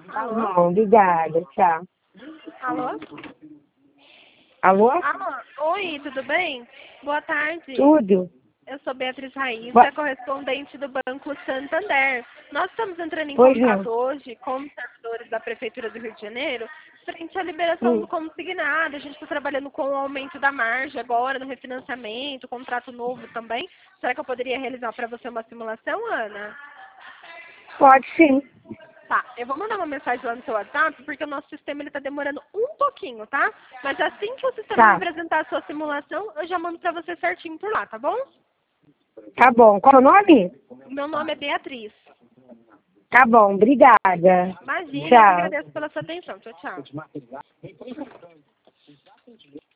Tá Alô? bom, obrigada, tchau. Alô? Alô? Alô? Oi, tudo bem? Boa tarde. Tudo? Eu sou Beatriz Boa- Raíssa, correspondente do Banco Santander. Nós estamos entrando em Pois não. contato hoje com os servidores da Prefeitura do Rio de Janeiro frente à liberação Hum. do consignado. A gente está trabalhando com o aumento da margem agora no refinanciamento, contrato novo também. Será que eu poderia realizar para você uma simulação, Ana? Pode sim. Tá, eu vou mandar uma mensagem lá no seu WhatsApp, porque o nosso sistema está demorando um pouquinho, tá? Mas assim que o sistema Tá. me apresentar a sua simulação, eu já mando para você certinho por lá, tá bom? Tá bom. Qual é o nome? Meu nome é Beatriz. Tá bom, obrigada. Imagina, eu que Tchau. agradeço pela sua atenção. Tchau, tchau.